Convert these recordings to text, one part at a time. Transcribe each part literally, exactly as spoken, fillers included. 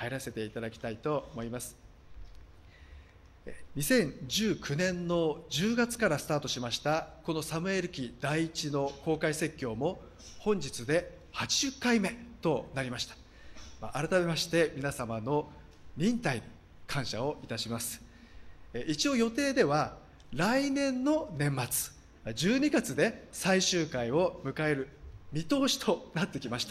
入らせていただきたいと思います。にせんじゅうきゅうねんのじゅうがつからスタートしましたこのサムエル記第一の公開説教も本日ではちじゅっかいめとなりました。改めまして皆様の忍耐に感謝をいたします。一応予定では来年の年末じゅうにがつで最終回を迎える見通しとなってきました。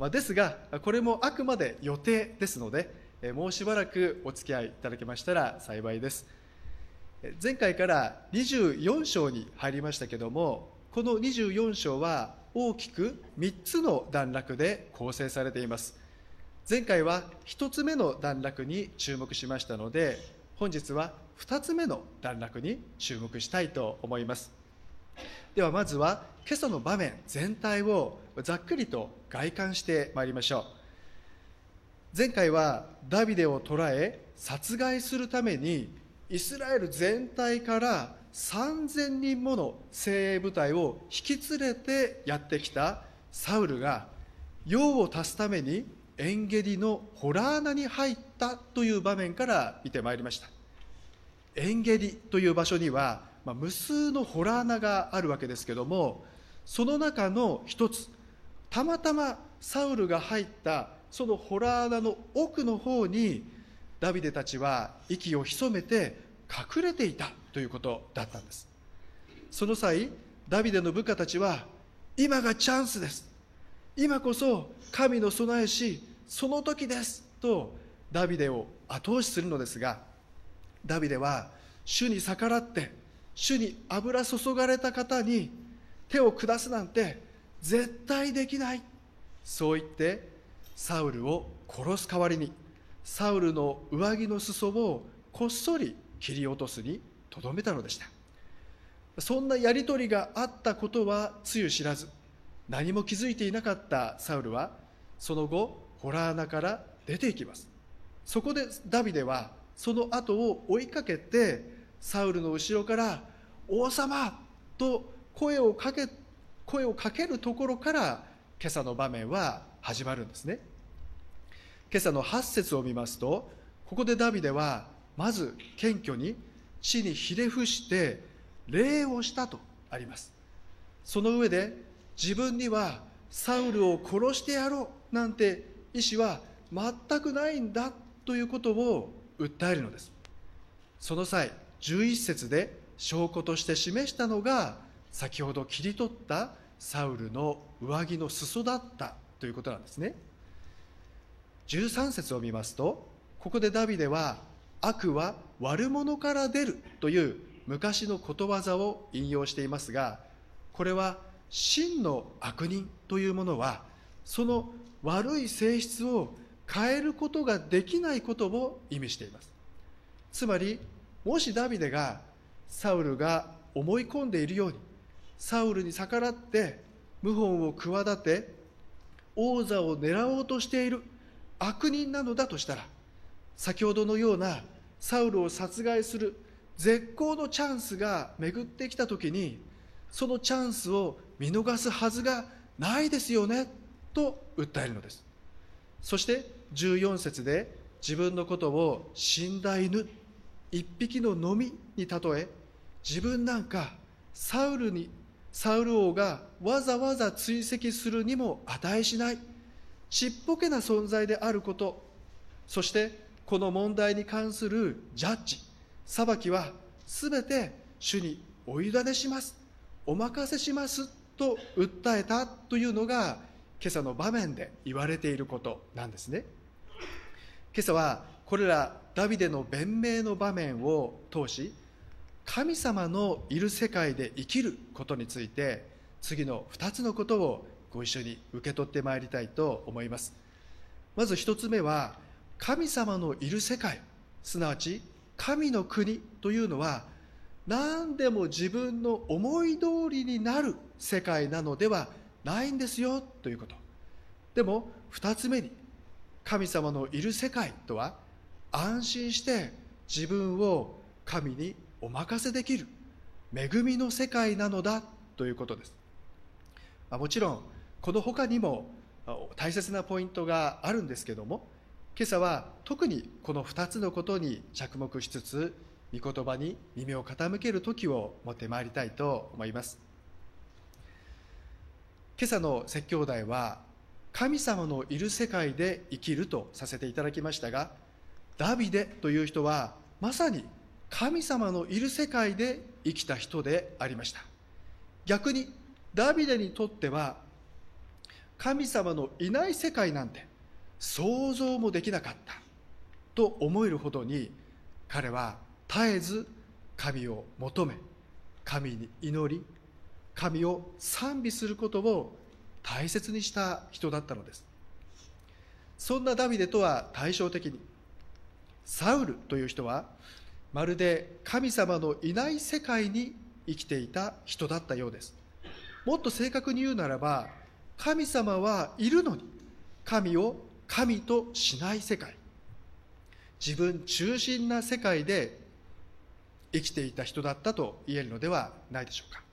ですがこれもあくまで予定ですので、もうしばらくお付き合いいただけましたら幸いです。前回からにじゅうよん章に入りましたけども、このにじゅうよん章は大きくみっつの段落で構成されています。前回はひとつめの段落に注目しましたので、本日はふたつめの段落に注目したいと思います。ではまずは今朝の場面全体をざっくりと概観してまいりましょう。前回はダビデを捕らえ殺害するためにイスラエル全体からさんぜんにんもの精鋭部隊を引き連れてやってきたサウルが用を足すためにエンゲディのホラー穴に入ったという場面から見てまいりました。エンゲディという場所には、まあ、無数のホラー穴があるわけですけども、その中の一つ、たまたまサウルが入ったそのホラー穴の奥の方にダビデたちは息を潜めて隠れていたということだったんです。その際ダビデの部下たちは今がチャンスです、今こそ神の備えしその時ですとダビデを後押しするのですが、ダビデは主に逆らって主に油注がれた方に手を下すなんて絶対できない、そう言ってサウルを殺す代わりにサウルの上着の裾をこっそり切り落とすにとどめたのでした。そんなやり取りがあったことはつゆ知らず、何も気づいていなかったサウルはその後ホラー穴から出ていきます。そこでダビデはその後を追いかけてサウルの後ろから王様と声をかけ声をかけるところから今朝の場面は始まるんですね。今朝のはち節を見ますと、ここでダビデはまず謙虚に地にひれ伏して礼をしたとあります。その上で自分にはサウルを殺してやろうなんて意思は全くないんだということを訴えるのです。その際じゅういち節で証拠として示したのが先ほど切り取ったサウルの上着の裾だったということなんですね。じゅうさん節を見ますと、ここでダビデは悪は悪者から出るという昔のことわざを引用していますが、これは真の悪人というものはその悪い性質を変えることができないことを意味しています。つまりもしダビデがサウルが思い込んでいるようにサウルに逆らって謀反を企て王座を狙おうとしている悪人なのだとしたら、先ほどのようなサウルを殺害する絶好のチャンスが巡ってきたときに、そのチャンスを見逃すはずがないですよねと訴えるのです。そしてじゅうよん節で自分のことを死んだ犬、一匹ののみに例え、自分なんかサウルにサウル王がわざわざ追跡するにも値しないちっぽけな存在であること、そしてこの問題に関するジャッジ、裁きはすべて主にお委ねします、お任せしますと訴えたというのが今朝の場面で言われていることなんですね。今朝はこれらダビデの弁明の場面を通し、神様のいる世界で生きることについて次のふたつのことをご一緒に受け取ってまいりたいと思います。まず一つ目は、神様のいる世界、すなわち神の国というのは何でも自分の思い通りになる世界なのではないんですよということ。でも二つ目に、神様のいる世界とは安心して自分を神にお任せできる恵みの世界なのだということです。もちろんこの他にも大切なポイントがあるんですけども、 今朝は特にこのふたつのことに着目しつつ、御言葉に耳を傾ける時を持ってまいりたいと思います。今朝の説教題は、神様のいる世界で生きるとさせていただきましたが、ダビデという人はまさに神様のいる世界で生きた人でありました。逆にダビデにとっては、神様のいない世界なんて想像もできなかったと思えるほどに、彼は絶えず神を求め、神に祈り、神を賛美することを大切にした人だったのです。そんなダビデとは対照的に、サウルという人はまるで神様のいない世界に生きていた人だったようです。もっと正確に言うならば、神様はいるのに神を神としない世界、自分中心な世界で生きていた人だったと言えるのではないでしょうか。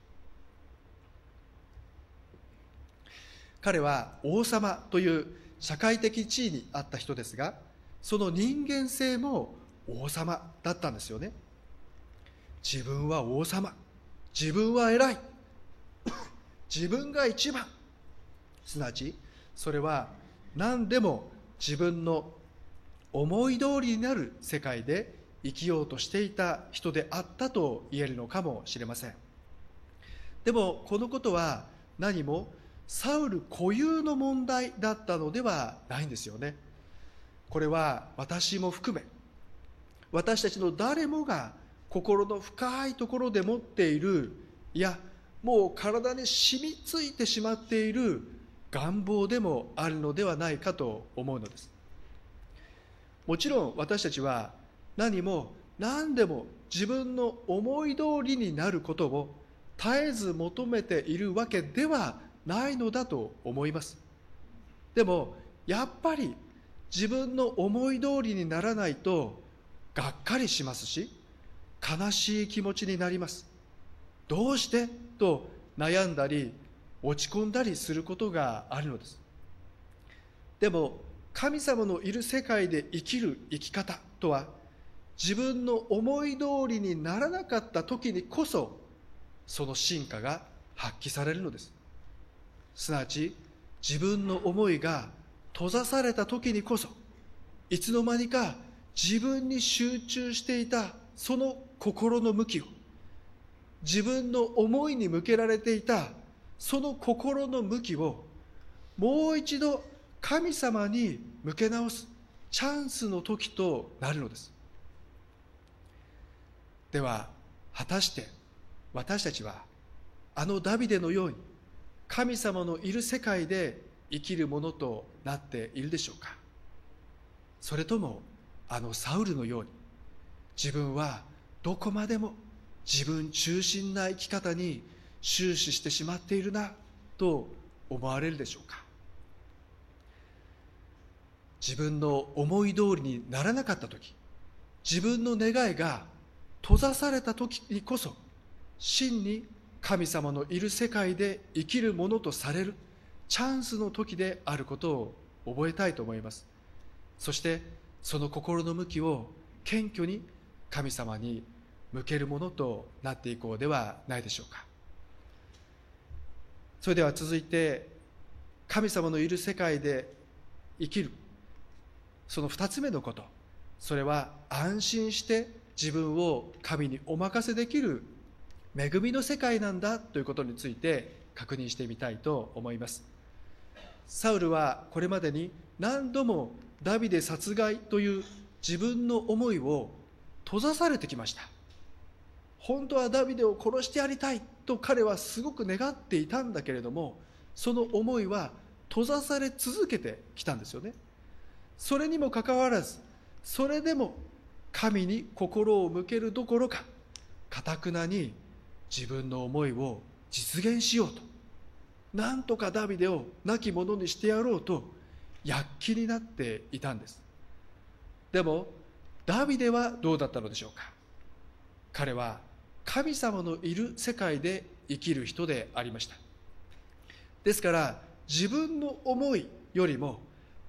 彼は王様という社会的地位にあった人ですが、その人間性も王様だったんですよね。自分は王様、自分は偉い、自分が一番、すなわちそれは何でも自分の思い通りになる世界で生きようとしていた人であったと言えるのかもしれません。でもこのことは何もサウル固有の問題だったのではないんですよね。これは私も含め、私たちの誰もが心の深いところで持っている、いやもう体に染みついてしまっている願望でもあるのではないかと思うのです。もちろん私たちは何も何でも自分の思い通りになることを絶えず求めているわけではないのだと思います。でもやっぱり自分の思い通りにならないとがっかりしますし、悲しい気持ちになります。どうしてと悩んだり落ち込んだりすることがあるのです。でも神様のいる世界で生きる生き方とは、自分の思い通りにならなかった時にこそその真価が発揮されるのです。すなわち自分の思いが閉ざされた時にこそ、いつの間にか自分に集中していたその心の向きを、自分の思いに向けられていたその心の向きをもう一度神様に向け直すチャンスの時となるのです。では果たして私たちはあのダビデのように神様のいる世界で生きるものとなっているでしょうか。それともあのサウルのように、自分はどこまでも自分中心な生き方に終始してしまっているなと思われるでしょうか。自分の思い通りにならなかった時、自分の願いが閉ざされた時にこそ、真に神様のいる世界で生きるものとされるチャンスの時であることを覚えたいと思います。そしてその心の向きを謙虚に神様に向けるものとなっていこうではないでしょうか。それでは続いて、神様のいる世界で生きるその二つ目のこと、それは安心して自分を神にお任せできる恵みの世界なんだということについて確認してみたいと思います。サウルはこれまでに何度もダビデ殺害という自分の思いを閉ざされてきました。本当はダビデを殺してやりたいと彼はすごく願っていたんだけれども、その思いは閉ざされ続けてきたんですよね。それにもかかわらず、それでも神に心を向けるどころか、頑なに自分の思いを実現しようと、なんとかダビデを亡き者にしてやろうと躍起になっていたんです。でもダビデはどうだったのでしょうか。彼は神様のいる世界で生きる人でありました。ですから自分の思いよりも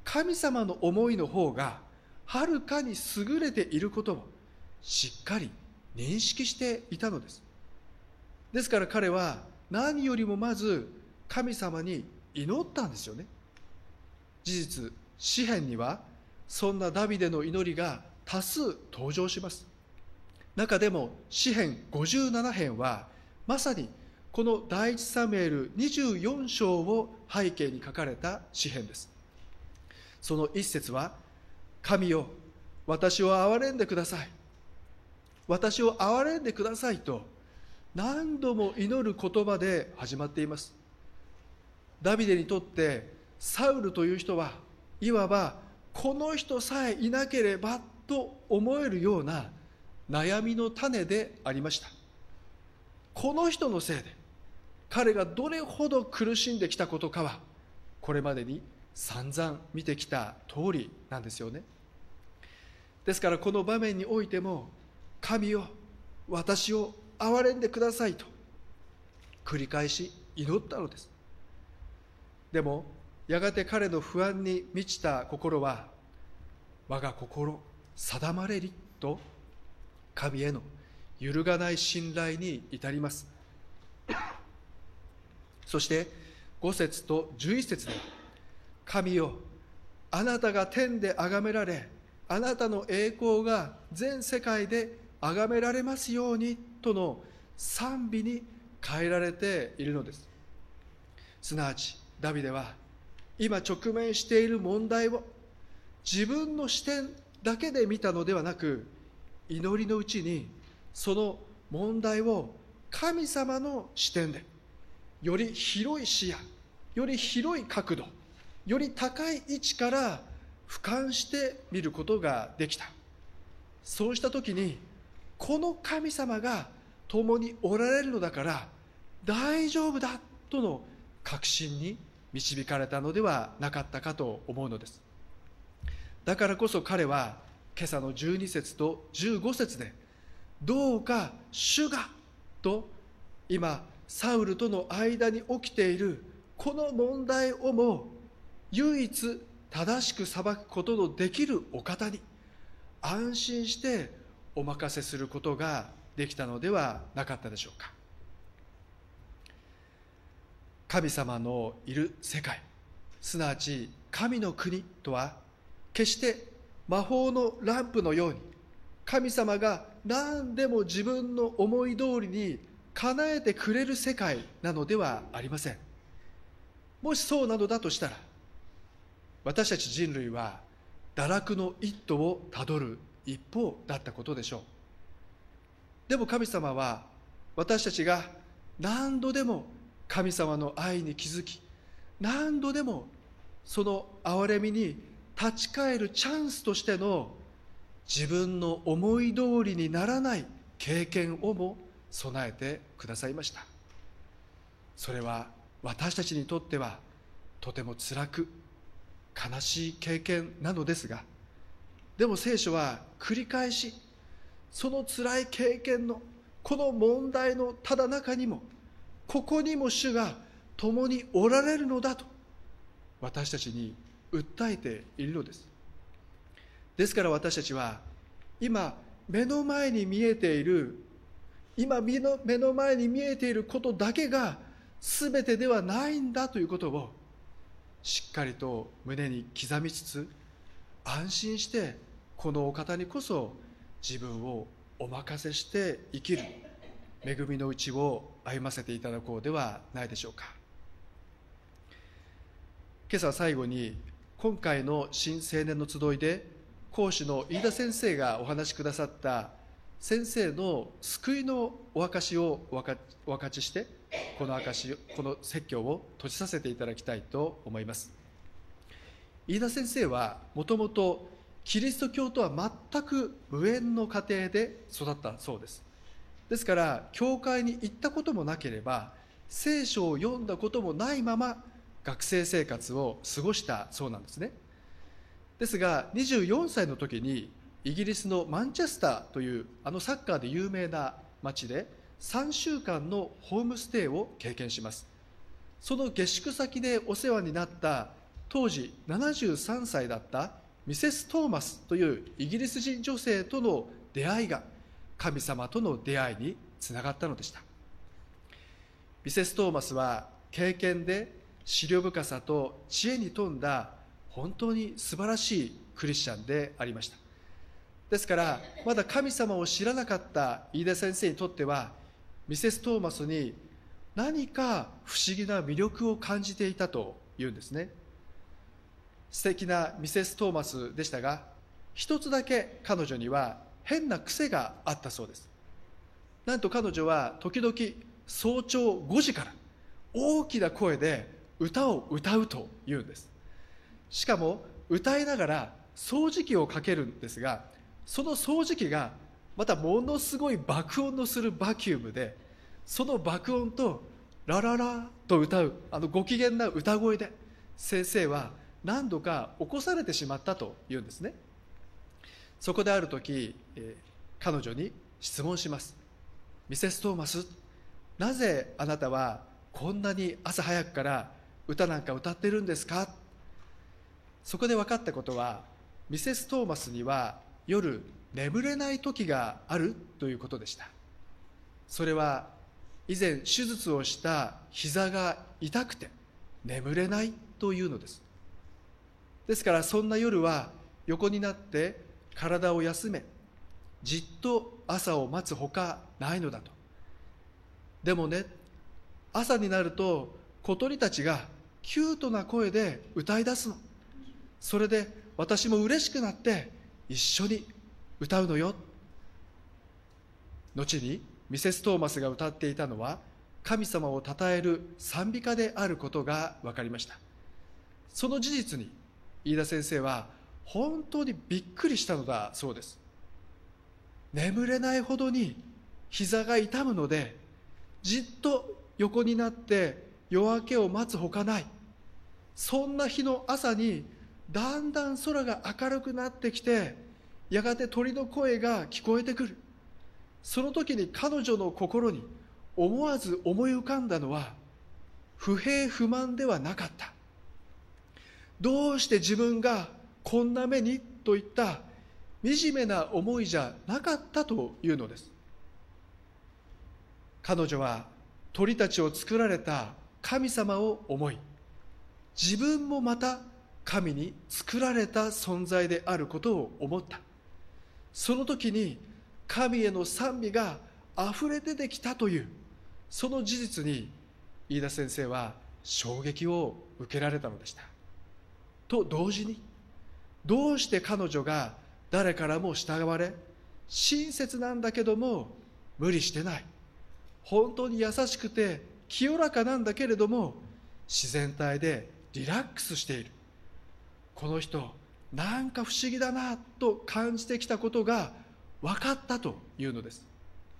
神様の思いの方がはるかに優れていることをしっかり認識していたのです。ですから彼は何よりもまず神様に祈ったんですよね。事実、詩編にはそんなダビデの祈りが多数登場します。中でも詩編ごじゅうなな編はまさにこの第一サムエルにじゅうよん章を背景に書かれた詩編です。その一節は、神よ、私を憐れんでください。私を憐れんでくださいと何度も祈る言葉で始まっています。ダビデにとってサウルという人はいわばこの人さえいなければと思えるような悩みの種でありました。この人のせいで彼がどれほど苦しんできたことかはこれまでに散々見てきた通りなんですよね。ですからこの場面においても、神よ、私を憐れんでくださいと繰り返し祈ったのです。でもやがて彼の不安に満ちた心は、我が心定まれりと神への揺るがない信頼に至ります。そしてご節とじゅういち節で、神よ、あなたが天で崇められ、あなたの栄光が全世界で崇められますようにとの賛美に変えられているのです。すなわちダビデは今直面している問題を自分の視点だけで見たのではなく、祈りのうちにその問題を神様の視点でより広い視野、より広い角度、より高い位置から俯瞰して見ることができた。そうした時に、この神様が共におられるのだから大丈夫だとの確信に導かれたのではなかったかと思うのです。だからこそ彼は今朝のじゅうに節とじゅうご節で、どうか主がと今サウルとの間に起きているこの問題をも唯一正しく裁くことのできるお方に安心してお任せすることができたのではなかったでしょうか。神様のいる世界、すなわち神の国とは、決して魔法のランプのように神様が何でも自分の思い通りに叶えてくれる世界なのではありません。もしそうなのだとしたら、私たち人類は堕落の一途をたどる一方だったことでしょう。でも神様は私たちが何度でも神様の愛に気づき、何度でもその憐れみに立ち返るチャンスとしての自分の思い通りにならない経験をも備えてくださいました。それは私たちにとってはとても辛く悲しい経験なのですが、でも聖書は繰り返しその辛い経験のこの問題のただ中にも、ここにも主が共におられるのだと私たちに訴えているのです。ですから私たちは今目の前に見えている今目の目の前に見えていることだけが全てではないんだということをしっかりと胸に刻みつつ、安心してこのお方にこそ自分をお任せして生きる恵みのうちを歩ませていただこうではないでしょうか。今朝最後に、今回の新青年の集いで講師の飯田先生がお話しくださった先生の救いのお証をお分かちして、この証この説教を閉じさせていただきたいと思います。飯田先生はもともとキリスト教とは全く無縁の家庭で育ったそうです。ですから教会に行ったこともなければ聖書を読んだこともないまま学生生活を過ごしたそうなんですね。ですがにじゅうよんさいの時にイギリスのマンチェスターというあのサッカーで有名な町でさんしゅうかんのホームステイを経験します。その下宿先でお世話になった当時ななじゅうさんさいだったミセス・トーマスというイギリス人女性との出会いが神様との出会いにつながったのでした。ミセス・トーマスは敬虔で思慮深さと知恵に富んだ本当に素晴らしいクリスチャンでありました。ですからまだ神様を知らなかった飯田先生にとっては、ミセス・トーマスに何か不思議な魅力を感じていたというんですね。素敵なミセス・トーマスでしたが、一つだけ彼女には変な癖があったそうです。なんと彼女は時々早朝ごじから大きな声で歌を歌うというんです。しかも歌いながら掃除機をかけるんですが、その掃除機がまたものすごい爆音のするバキュームで、その爆音とラララと歌うあのご機嫌な歌声で先生は何度か起こされてしまったというんですね。そこである時、えー、彼女に質問します。ミセス・トーマス、なぜあなたはこんなに朝早くから歌なんか歌ってるんですか。そこで分かったことは、ミセス・トーマスには夜眠れない時があるということでした。それは以前手術をした膝が痛くて眠れないというのです。ですからそんな夜は横になって体を休め、じっと朝を待つほかないのだと。でもね、朝になると小鳥たちがキュートな声で歌い出すの。それで私も嬉しくなって一緒に歌うのよ。後にミセス・トーマスが歌っていたのは神様を称える賛美歌であることが分かりました。その事実に飯田先生は本当にびっくりしたのだそうです。眠れないほどに膝が痛むので、じっと横になって夜明けを待つほかない。そんな日の朝にだんだん空が明るくなってきて、やがて鳥の声が聞こえてくる。その時に彼女の心に思わず思い浮かんだのは、不平不満ではなかった。どうして自分がこんな目にといった惨めな思いじゃなかったというのです。彼女は鳥たちを作られた神様を思い、自分もまた神に作られた存在であることを思った。その時に神への賛美があふれ出てきたという、その事実に飯田先生は衝撃を受けられたのでした。と同時に、どうして彼女が誰からも従われ、親切なんだけども無理してない、本当に優しくて清らかなんだけれども自然体でリラックスしている、この人なんか不思議だなと感じてきたことが分かったというのです。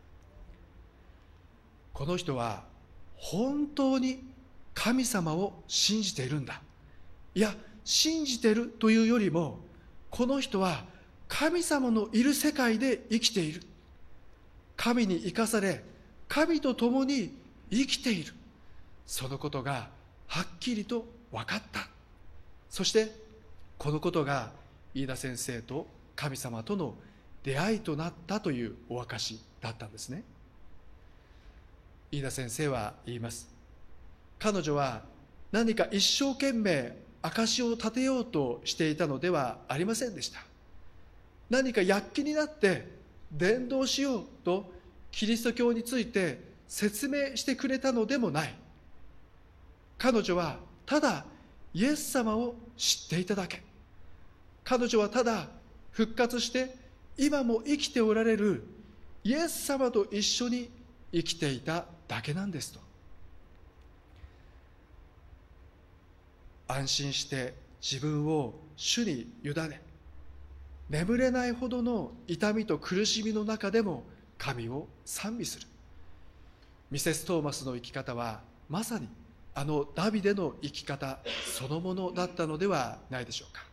この人は本当に神様を信じているんだ。いや、信じているというよりも、この人は神様のいる世界で生きている。神に生かされ、神と共に生きている。そのことがはっきりと分かった。そしてこのことが飯田先生と神様との出会いとなったというお証だったんですね。飯田先生は言います。彼女は何か一生懸命証を立てようとしていたのではありませんでした。何か躍起になって伝道しようとキリスト教について説明してくれたのでもない。彼女はただイエス様を知っていただけ。彼女はただ復活して今も生きておられるイエス様と一緒に生きていただけなんですと。安心して自分を主に委ね、眠れないほどの痛みと苦しみの中でも神を賛美する。ミセス・トーマスの生き方はまさにあのダビデの生き方そのものだったのではないでしょうか。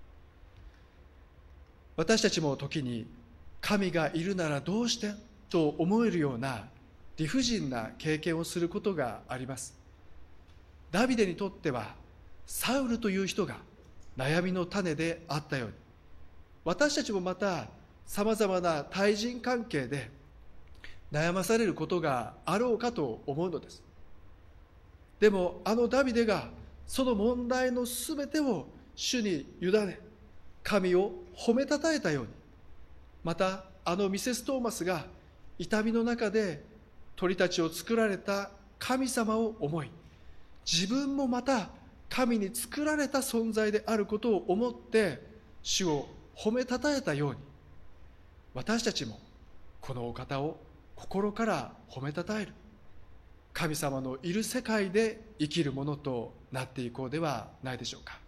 私たちも時に神がいるならどうしてと思えるような理不尽な経験をすることがあります。ダビデにとってはサウルという人が悩みの種であったように、私たちもまたさまざまな対人関係で悩まされることがあろうかと思うのです。でもあのダビデがその問題のすべてを主に委ね、神を褒めたたえたように、またあのミセス・トーマスが痛みの中で鳥たちを作られた神様を思い、自分もまた神に作られた存在であることを思って主を褒めたたえたように、私たちもこのお方を心から褒めたたえる神様のいる世界で生きるものとなっていこうではないでしょうか。